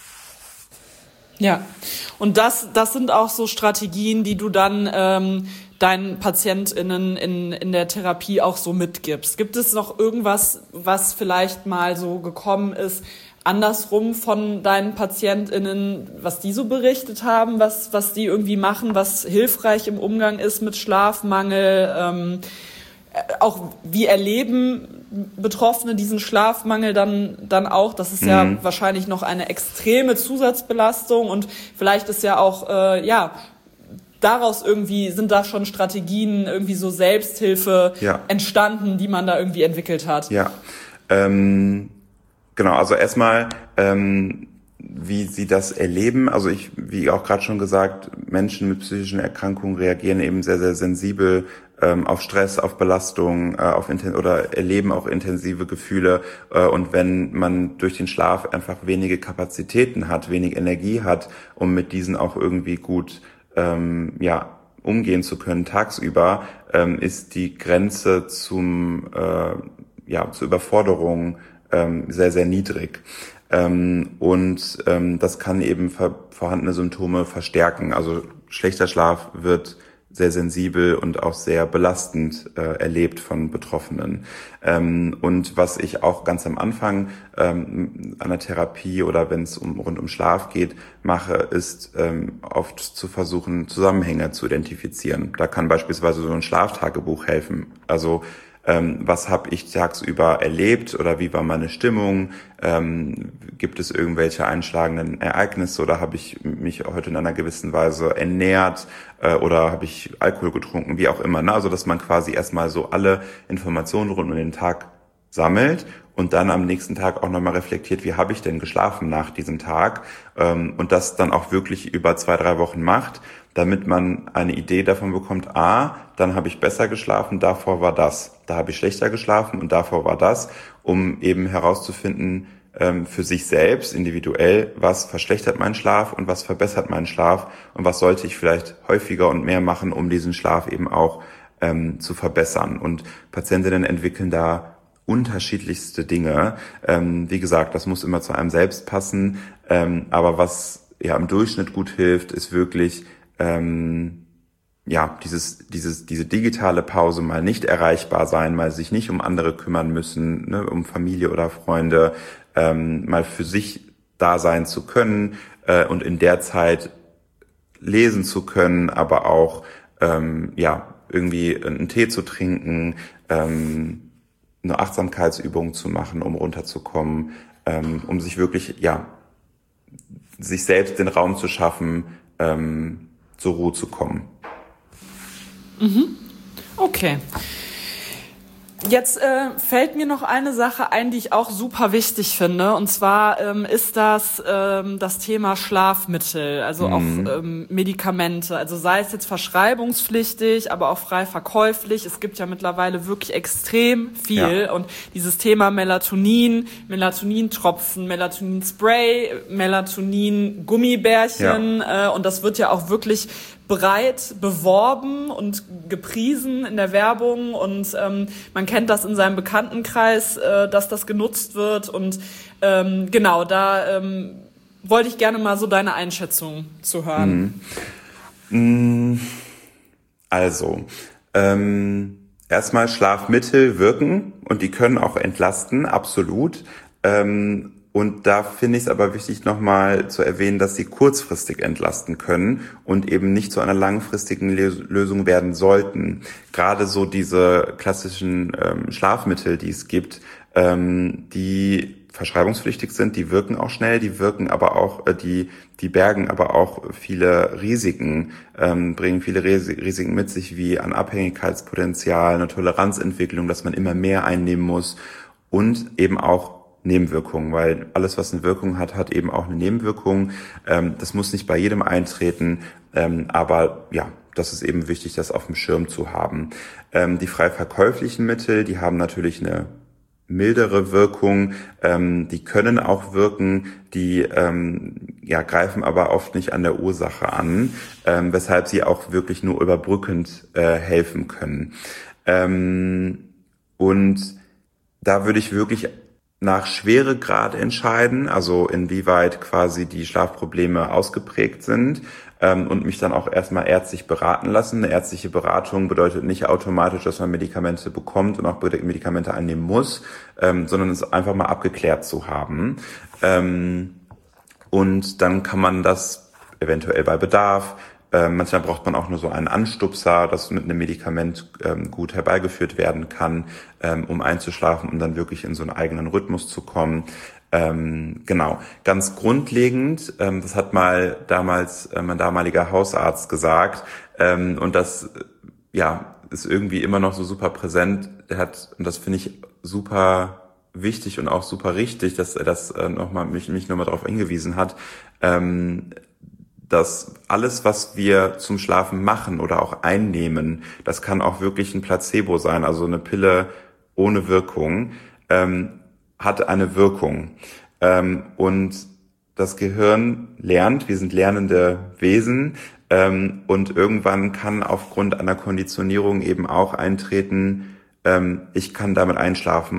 Ja, und das, das sind auch so Strategien, die du dann ähm, deinen PatientInnen in, in der Therapie auch so mitgibst. Gibt es noch irgendwas, was vielleicht mal so gekommen ist, andersrum von deinen PatientInnen, was die so berichtet haben, was, was die irgendwie machen, was hilfreich im Umgang ist mit Schlafmangel, ähm, auch wie erleben Betroffene diesen Schlafmangel dann, dann auch? Das ist ja mhm. wahrscheinlich noch eine extreme Zusatzbelastung und vielleicht ist ja auch, äh, ja, daraus irgendwie, sind da schon Strategien, irgendwie so Selbsthilfe ja. entstanden, die man da irgendwie entwickelt hat? Ja, ähm, genau, also erstmal, ähm, wie sie das erleben. Also ich, wie auch gerade schon gesagt, Menschen mit psychischen Erkrankungen reagieren eben sehr, sehr sensibel ähm, auf Stress, auf Belastung, äh, auf inten- oder erleben auch intensive Gefühle. Äh, und wenn man durch den Schlaf einfach wenige Kapazitäten hat, wenig Energie hat, um mit diesen auch irgendwie gut ähm, ja umgehen zu können tagsüber, ähm, ist die Grenze zum äh, ja zur Überforderung ähm, sehr, sehr niedrig. Ähm, und ähm, das kann eben ver- vorhandene Symptome verstärken. Also schlechter Schlaf wird sehr sensibel und auch sehr belastend äh, erlebt von Betroffenen. Ähm, und was ich auch ganz am Anfang ähm, an der Therapie oder wenn es um, rund um Schlaf geht, mache, ist ähm, oft zu versuchen, Zusammenhänge zu identifizieren. Da kann beispielsweise so ein Schlaftagebuch helfen. Also Ähm, was habe ich tagsüber erlebt oder wie war meine Stimmung? Ähm, gibt es irgendwelche einschlagenden Ereignisse oder habe ich mich heute in einer gewissen Weise ernährt äh, oder habe ich Alkohol getrunken, wie auch immer. Ne? Also dass man quasi erstmal so alle Informationen rund um den Tag sammelt und dann am nächsten Tag auch nochmal reflektiert, wie habe ich denn geschlafen nach diesem Tag ähm, und das dann auch wirklich über zwei, drei Wochen macht, damit man eine Idee davon bekommt, ah, dann habe ich besser geschlafen, davor war das, da habe ich schlechter geschlafen und davor war das, um eben herauszufinden ähm, für sich selbst individuell, was verschlechtert meinen Schlaf und was verbessert meinen Schlaf und was sollte ich vielleicht häufiger und mehr machen, um diesen Schlaf eben auch ähm, zu verbessern. Und Patientinnen entwickeln da unterschiedlichste Dinge. Ähm, wie gesagt, das muss immer zu einem selbst passen, ähm, aber was ja im Durchschnitt gut hilft, ist wirklich ähm, ja dieses dieses diese digitale Pause, mal nicht erreichbar sein, mal sich nicht um andere kümmern müssen, ne, um Familie oder Freunde, ähm, mal für sich da sein zu können äh, und in der Zeit lesen zu können, aber auch ähm, ja irgendwie einen Tee zu trinken, ähm, eine Achtsamkeitsübung zu machen, um runterzukommen, ähm, um sich wirklich, ja, sich selbst den Raum zu schaffen, ähm, zur Ruhe zu kommen. Mhm. Okay. Jetzt äh, fällt mir noch eine Sache ein, die ich auch super wichtig finde. Und zwar ähm, ist das ähm, das Thema Schlafmittel, also mhm. auch ähm, Medikamente. Also sei es jetzt verschreibungspflichtig, aber auch frei verkäuflich. Es gibt ja mittlerweile wirklich extrem viel. Ja. Und dieses Thema Melatonin, Melatonintropfen, Melatoninspray, Melatonin-Gummibärchen. Ja. Äh, und das wird ja auch wirklich breit beworben und gepriesen in der Werbung und ähm, man kennt das in seinem Bekanntenkreis, äh, dass das genutzt wird und ähm, genau, da ähm, wollte ich gerne mal so deine Einschätzung zu hören. Also, ähm, erstmal Schlafmittel wirken und die können auch entlasten, absolut. Ähm, Und da finde ich es aber wichtig, nochmal zu erwähnen, dass sie kurzfristig entlasten können und eben nicht zu einer langfristigen Lösung werden sollten. Gerade so diese klassischen ähm, Schlafmittel, die es gibt, ähm, die verschreibungspflichtig sind, die wirken auch schnell, die wirken aber auch, äh, die die bergen aber auch viele Risiken, ähm, bringen viele Risiken mit sich, wie an Abhängigkeitspotenzial, eine Toleranzentwicklung, dass man immer mehr einnehmen muss und eben auch Nebenwirkungen, weil alles, was eine Wirkung hat, hat eben auch eine Nebenwirkung. Ähm, das muss nicht bei jedem eintreten, ähm, aber ja, das ist eben wichtig, das auf dem Schirm zu haben. Ähm, die frei verkäuflichen Mittel, die haben natürlich eine mildere Wirkung, ähm, die können auch wirken, die ähm, ja greifen aber oft nicht an der Ursache an, ähm, weshalb sie auch wirklich nur überbrückend äh, helfen können. Ähm, und da würde ich wirklich nach Schweregrad entscheiden, also inwieweit quasi die Schlafprobleme ausgeprägt sind ähm, und mich dann auch erstmal ärztlich beraten lassen. Eine ärztliche Beratung bedeutet nicht automatisch, dass man Medikamente bekommt und auch Medikamente einnehmen muss, ähm, sondern es einfach mal abgeklärt zu haben. Ähm, und dann kann man das eventuell bei Bedarf, Ähm, manchmal braucht man auch nur so einen Anstupser, das mit einem Medikament ähm, gut herbeigeführt werden kann, ähm, um einzuschlafen und dann wirklich in so einen eigenen Rhythmus zu kommen. Ähm, genau, ganz grundlegend, ähm, das hat mal damals äh, mein damaliger Hausarzt gesagt, ähm, und das ja ist irgendwie immer noch so super präsent. Der hat, und das finde ich super wichtig und auch super richtig, dass er das äh, nochmal mich, mich nochmal darauf hingewiesen hat, ähm, dass alles, was wir zum Schlafen machen oder auch einnehmen, das kann auch wirklich ein Placebo sein, also eine Pille ohne Wirkung, ähm, hat eine Wirkung. Ähm, und das Gehirn lernt, wir sind lernende Wesen, ähm, und irgendwann kann aufgrund einer Konditionierung eben auch eintreten, ähm, ich kann damit einschlafen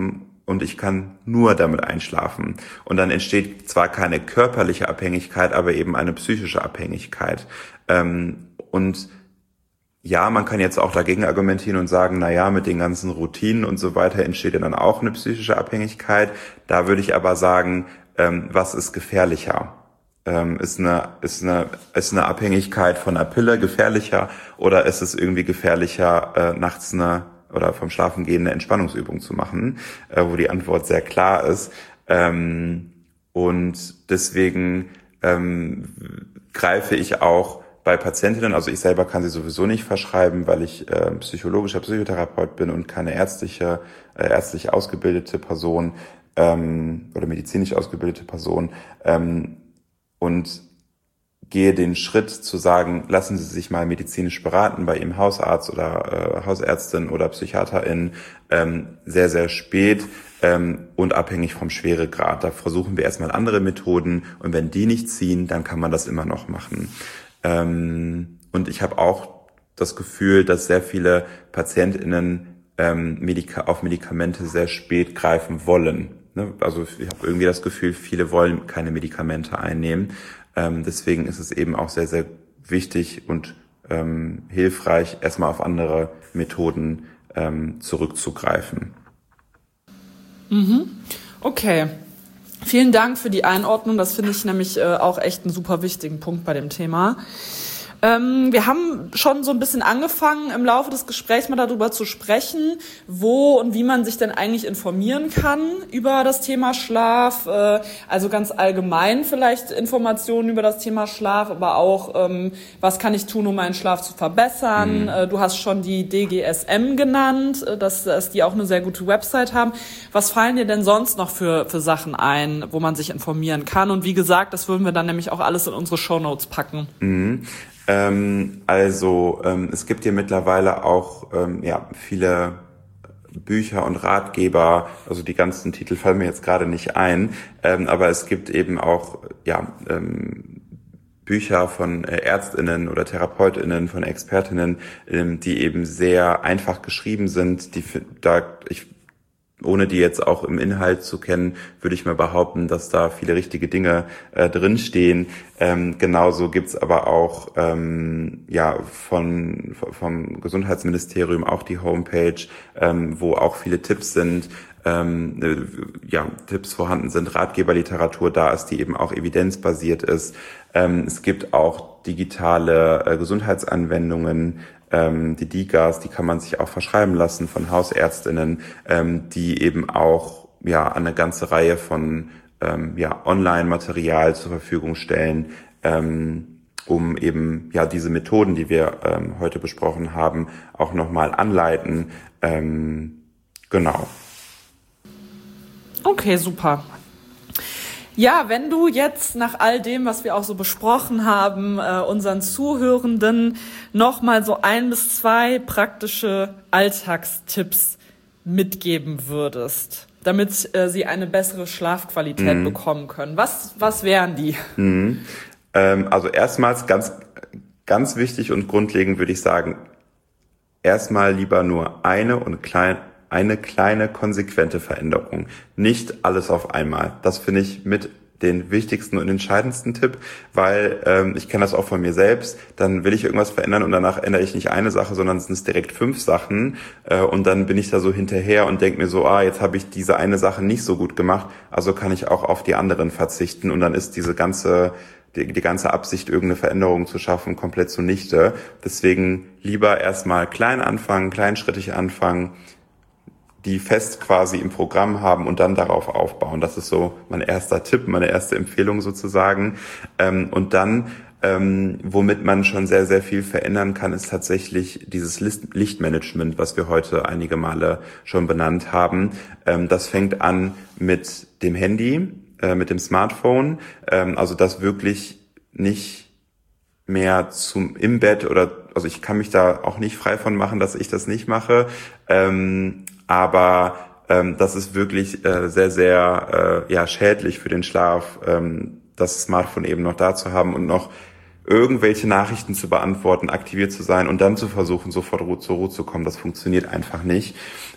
und ich kann nur damit einschlafen. Und dann entsteht zwar keine körperliche Abhängigkeit, aber eben eine psychische Abhängigkeit. Ähm, und ja, man kann jetzt auch dagegen argumentieren und sagen, na ja, mit den ganzen Routinen und so weiter entsteht ja dann auch eine psychische Abhängigkeit. Da würde ich aber sagen, ähm, was ist gefährlicher? Ähm, ist eine, ist eine, ist eine Abhängigkeit von einer Pille gefährlicher oder ist es irgendwie gefährlicher, äh, nachts eine oder vom Schlafengehen eine Entspannungsübung zu machen, äh, wo die Antwort sehr klar ist. Ähm, und deswegen ähm, greife ich auch bei Patientinnen, also ich selber kann sie sowieso nicht verschreiben, weil ich äh, psychologischer Psychotherapeut bin und keine ärztliche, äh, ärztlich ausgebildete Person ähm, oder medizinisch ausgebildete Person ähm, und gehe den Schritt zu sagen, lassen Sie sich mal medizinisch beraten bei Ihrem Hausarzt oder äh, Hausärztin oder Psychiaterin ähm, sehr, sehr spät ähm, und abhängig vom Schweregrad. Da versuchen wir erstmal andere Methoden und wenn die nicht ziehen, dann kann man das immer noch machen. Ähm, und ich habe auch das Gefühl, dass sehr viele PatientInnen ähm, Medika- auf Medikamente sehr spät greifen wollen. Ne? Also ich habe irgendwie das Gefühl, viele wollen keine Medikamente einnehmen. Ähm, deswegen ist es eben auch sehr, sehr wichtig und ähm, hilfreich, erstmal auf andere Methoden ähm, zurückzugreifen. Mhm. Okay. Vielen Dank für die Einordnung. Das finde ich nämlich äh, auch echt einen super wichtigen Punkt bei dem Thema. Ähm, wir haben schon so ein bisschen angefangen, im Laufe des Gesprächs mal darüber zu sprechen, wo und wie man sich denn eigentlich informieren kann über das Thema Schlaf. Äh, also ganz allgemein vielleicht Informationen über das Thema Schlaf, aber auch, ähm, was kann ich tun, um meinen Schlaf zu verbessern. Mhm. Äh, du hast schon die D G S M genannt, äh, dass, dass die auch eine sehr gute Website haben. Was fallen dir denn sonst noch für, für Sachen ein, wo man sich informieren kann? Und wie gesagt, das würden wir dann nämlich auch alles in unsere Shownotes packen. Mhm. Ähm, also ähm, es gibt hier mittlerweile auch ähm, ja viele Bücher und Ratgeber, also die ganzen Titel fallen mir jetzt gerade nicht ein, ähm, aber es gibt eben auch ja ähm, Bücher von äh, ÄrztInnen oder TherapeutInnen, von ExpertInnen, ähm, die eben sehr einfach geschrieben sind, die da ich ohne die jetzt auch im Inhalt zu kennen, würde ich mal behaupten, dass da viele richtige Dinge äh, drinstehen. Ähm, genauso gibt's aber auch ähm, ja von vom Gesundheitsministerium auch die Homepage, ähm, wo auch viele Tipps sind, ähm, ja Tipps vorhanden sind, Ratgeberliteratur da ist, die eben auch evidenzbasiert ist. Ähm, es gibt auch digitale äh, Gesundheitsanwendungen, Ähm, die D I G As, die kann man sich auch verschreiben lassen von Hausärztinnen, ähm, die eben auch ja eine ganze Reihe von ähm, ja Online-Material zur Verfügung stellen, ähm, um eben ja diese Methoden, die wir ähm, heute besprochen haben, auch nochmal anleiten. Ähm, genau. Okay, super. Ja, wenn du jetzt nach all dem, was wir auch so besprochen haben, äh, unseren Zuhörenden noch mal so ein bis zwei praktische Alltagstipps mitgeben würdest, damit äh, sie eine bessere Schlafqualität mhm. bekommen können. Was, was wären die? Mhm. Ähm, also erstmals ganz, ganz wichtig und grundlegend würde ich sagen, erstmal lieber nur eine und klein Eine kleine, konsequente Veränderung. Nicht alles auf einmal. Das finde ich mit den wichtigsten und entscheidendsten Tipp, weil ähm, ich kenne das auch von mir selbst. Dann will ich irgendwas verändern und danach ändere ich nicht eine Sache, sondern es sind direkt fünf Sachen. Äh, und dann bin ich da so hinterher und denke mir so, ah, jetzt habe ich diese eine Sache nicht so gut gemacht, also kann ich auch auf die anderen verzichten. Und dann ist diese ganze Die, die ganze Absicht, irgendeine Veränderung zu schaffen, komplett zunichte. Deswegen lieber erstmal klein anfangen, kleinschrittig anfangen, die fest quasi im Programm haben und dann darauf aufbauen. Das ist so mein erster Tipp, meine erste Empfehlung sozusagen. Ähm, und dann, ähm, womit man schon sehr, sehr viel verändern kann, ist tatsächlich dieses Lichtmanagement, was wir heute einige Male schon benannt haben. Ähm, das fängt an mit dem Handy, äh, mit dem Smartphone. Ähm, also das wirklich nicht mehr zum im Bett oder, also ich kann mich da auch nicht frei von machen, dass ich das nicht mache. Ähm, Aber ähm, das ist wirklich äh, sehr, sehr äh, ja schädlich für den Schlaf, ähm, das Smartphone eben noch da zu haben und noch irgendwelche Nachrichten zu beantworten, aktiviert zu sein und dann zu versuchen, sofort zur Ruhe zu kommen. Das funktioniert einfach nicht.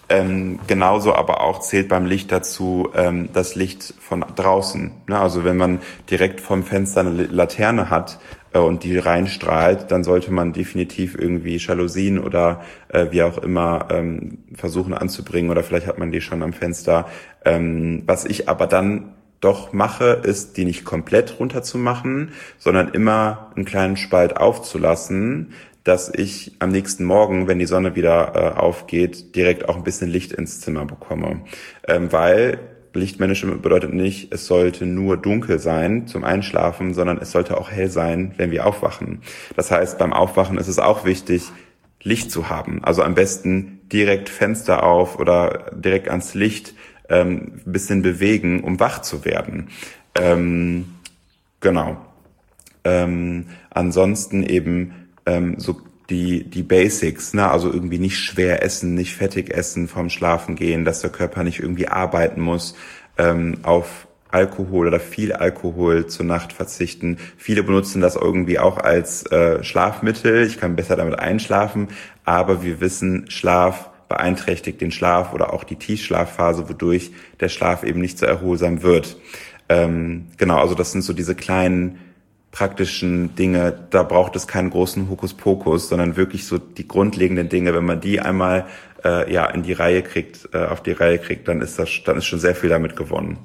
Ähm, genauso aber auch zählt beim Licht dazu ähm, das Licht von draußen. Ne? Also wenn man direkt vom Fenster eine Laterne hat äh, und die reinstrahlt, dann sollte man definitiv irgendwie Jalousien oder äh, wie auch immer ähm, versuchen anzubringen, oder vielleicht hat man die schon am Fenster. Ähm, was ich aber dann doch mache, ist, die nicht komplett runterzumachen, sondern immer einen kleinen Spalt aufzulassen, dass ich am nächsten Morgen, wenn die Sonne wieder äh, aufgeht, direkt auch ein bisschen Licht ins Zimmer bekomme. Ähm, weil Lichtmanagement bedeutet nicht, es sollte nur dunkel sein zum Einschlafen, sondern es sollte auch hell sein, wenn wir aufwachen. Das heißt, beim Aufwachen ist es auch wichtig, Licht zu haben. Also am besten direkt Fenster auf oder direkt ans Licht ähm, ein bisschen bewegen, um wach zu werden. Ähm, genau. Ähm, ansonsten eben ähm, so die die Basics, ne, also irgendwie nicht schwer essen, nicht fettig essen vorm Schlafen gehen, dass der Körper nicht irgendwie arbeiten muss, ähm, auf Alkohol oder viel Alkohol zur Nacht verzichten. Viele benutzen das irgendwie auch als äh, Schlafmittel. Ich kann besser damit einschlafen, aber wir wissen, Schlaf beeinträchtigt den Schlaf oder auch die Tiefschlafphase, wodurch der Schlaf eben nicht so erholsam wird. Ähm, genau, also das sind so diese kleinen praktischen Dinge, da braucht es keinen großen Hokuspokus, sondern wirklich so die grundlegenden Dinge. Wenn man die einmal äh, ja in die Reihe kriegt, äh, auf die Reihe kriegt, dann ist das, dann ist schon sehr viel damit gewonnen.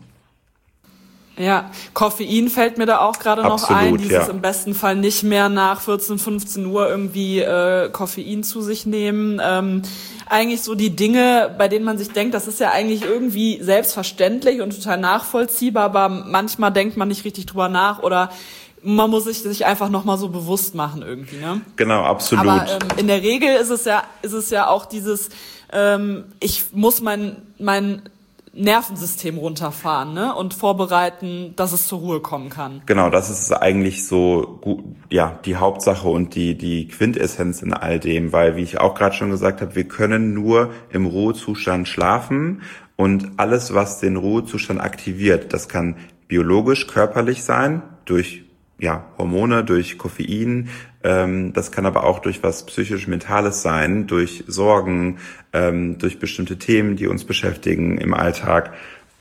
Ja, Koffein fällt mir da auch gerade noch ein, dieses ja. im besten Fall nicht mehr nach vierzehn, fünfzehn Uhr irgendwie äh, Koffein zu sich nehmen. Ähm, eigentlich so die Dinge, bei denen man sich denkt, das ist ja eigentlich irgendwie selbstverständlich und total nachvollziehbar, aber manchmal denkt man nicht richtig drüber nach oder man muss sich sich einfach nochmal so bewusst machen irgendwie, ne? Genau, absolut. Aber ähm, in der Regel ist es ja, ist es ja auch dieses, ähm, ich muss mein, mein Nervensystem runterfahren, ne, und vorbereiten, dass es zur Ruhe kommen kann. Genau, das ist eigentlich so gut, ja, die Hauptsache und die die Quintessenz in all dem, weil, wie ich auch gerade schon gesagt habe, wir können nur im Ruhezustand schlafen und alles, was den Ruhezustand aktiviert, das kann biologisch, körperlich sein, durch ja, Hormone, durch Koffein, ähm, das kann aber auch durch was psychisch-mentales sein, durch Sorgen, ähm, durch bestimmte Themen, die uns beschäftigen im Alltag.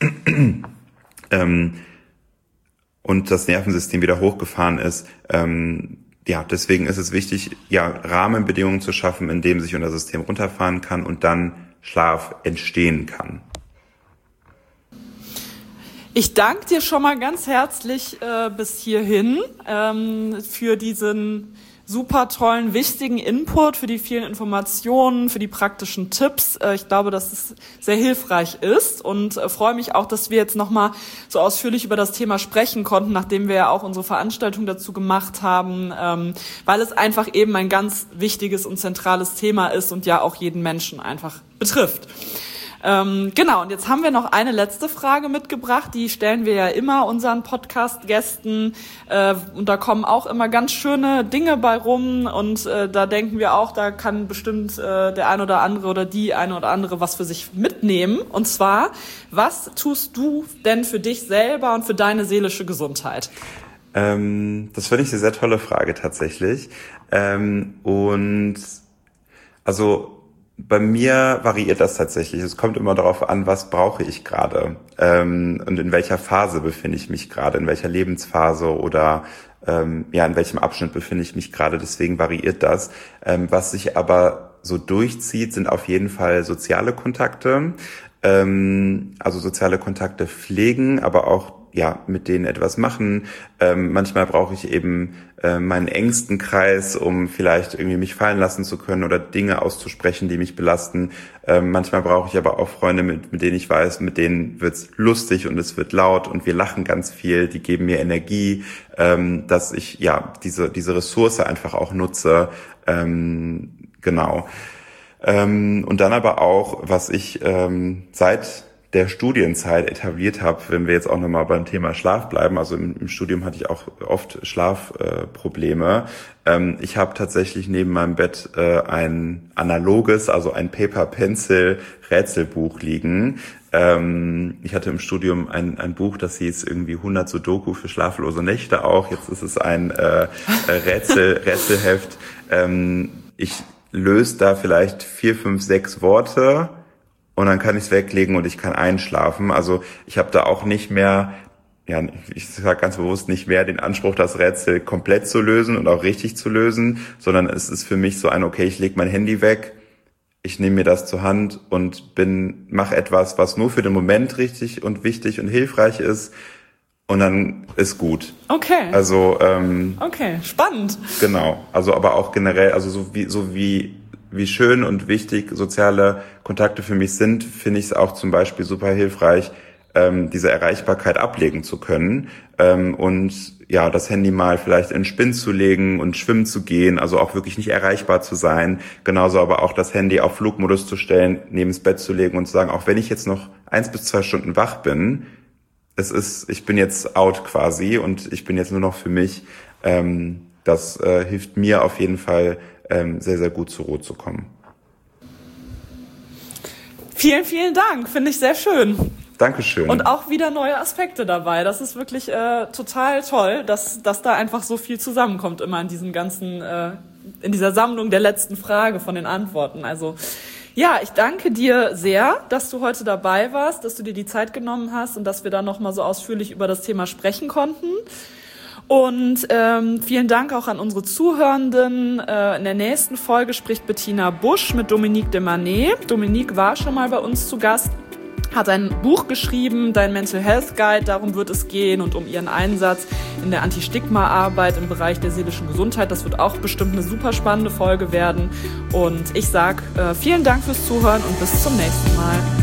ähm, und das Nervensystem wieder hochgefahren ist. Ähm, ja, deswegen ist es wichtig, ja, Rahmenbedingungen zu schaffen, in denen sich unser System runterfahren kann und dann Schlaf entstehen kann. Ich danke dir schon mal ganz herzlich äh, bis hierhin ähm, für diesen super tollen, wichtigen Input, für die vielen Informationen, für die praktischen Tipps. Äh, ich glaube, dass es sehr hilfreich ist und äh, freue mich auch, dass wir jetzt nochmal so ausführlich über das Thema sprechen konnten, nachdem wir ja auch unsere Veranstaltung dazu gemacht haben, ähm, weil es einfach eben ein ganz wichtiges und zentrales Thema ist und ja auch jeden Menschen einfach betrifft. Ähm, genau, und jetzt haben wir noch eine letzte Frage mitgebracht, die stellen wir ja immer unseren Podcast-Gästen äh, und da kommen auch immer ganz schöne Dinge bei rum und äh, da denken wir auch, da kann bestimmt äh, der ein oder andere oder die eine oder andere was für sich mitnehmen, und zwar, was tust du denn für dich selber und für deine seelische Gesundheit? Ähm, das finde ich eine sehr tolle Frage tatsächlich, ähm, und also bei mir variiert das tatsächlich. Es kommt immer darauf an, was brauche ich gerade ähm, und in welcher Phase befinde ich mich gerade, in welcher Lebensphase oder ähm, ja, in welchem Abschnitt befinde ich mich gerade. Deswegen variiert das. Ähm, was sich aber so durchzieht, sind auf jeden Fall soziale Kontakte. Ähm, also soziale Kontakte pflegen, aber auch ja, mit denen etwas machen. Ähm, manchmal brauche ich eben äh, meinen engsten Kreis, um vielleicht irgendwie mich fallen lassen zu können oder Dinge auszusprechen, die mich belasten. Ähm, manchmal brauche ich aber auch Freunde, mit, mit denen ich weiß, mit denen wird's lustig und es wird laut und wir lachen ganz viel. Die geben mir Energie, ähm, dass ich ja diese diese Ressource einfach auch nutze. Ähm, genau. Ähm, und dann aber auch, was ich ähm, seit der Studienzeit etabliert habe, wenn wir jetzt auch nochmal beim Thema Schlaf bleiben. Also im, im Studium hatte ich auch oft Schlafprobleme. Äh, ähm, ich habe tatsächlich neben meinem Bett äh, ein analoges, also ein Paper-Pencil-Rätselbuch liegen. Ähm, ich hatte im Studium ein, ein Buch, das hieß irgendwie hundert Sudoku für schlaflose Nächte auch. Jetzt ist es ein äh, Rätsel, Rätselheft. Ähm, ich löse da vielleicht vier, fünf, sechs Worte und dann kann ich es weglegen und ich kann einschlafen. Also ich habe da auch nicht mehr, ja, ich sage ganz bewusst nicht mehr den Anspruch, das Rätsel komplett zu lösen und auch richtig zu lösen, sondern es ist für mich so ein, okay, ich lege mein Handy weg, ich nehme mir das zur Hand und bin mache etwas, was nur für den Moment richtig und wichtig und hilfreich ist. Und dann ist gut. Okay. Also ähm, okay, spannend. Genau. Also aber auch generell, also so wie so wie wie schön und wichtig soziale Kontakte für mich sind, finde ich es auch zum Beispiel super hilfreich, ähm, diese Erreichbarkeit ablegen zu können ähm, und ja das Handy mal vielleicht in den Spind zu legen und schwimmen zu gehen, also auch wirklich nicht erreichbar zu sein. Genauso aber auch das Handy auf Flugmodus zu stellen, neben das Bett zu legen und zu sagen, auch wenn ich jetzt noch eins bis zwei Stunden wach bin, es ist, ich bin jetzt out quasi und ich bin jetzt nur noch für mich. Ähm, das äh, hilft mir auf jeden Fall ähm, sehr, sehr gut zur Ruhe zu kommen. Vielen, vielen Dank. Finde ich sehr schön. Dankeschön. Und auch wieder neue Aspekte dabei. Das ist wirklich äh, total toll, dass, dass da einfach so viel zusammenkommt immer in diesem ganzen, äh, in dieser Sammlung der letzten Frage von den Antworten. Also ja, ich danke dir sehr, dass du heute dabei warst, dass du dir die Zeit genommen hast und dass wir da nochmal so ausführlich über das Thema sprechen konnten. Und ähm, vielen Dank auch an unsere Zuhörenden. Äh, in der nächsten Folge spricht Bettina Busch mit Dominique de Manet. Dominique war schon mal bei uns zu Gast, hat ein Buch geschrieben, Dein Mental Health Guide, darum wird es gehen und um ihren Einsatz in der Anti-Stigma-Arbeit im Bereich der seelischen Gesundheit. Das wird auch bestimmt eine super spannende Folge werden. Und ich sage äh, vielen Dank fürs Zuhören und bis zum nächsten Mal.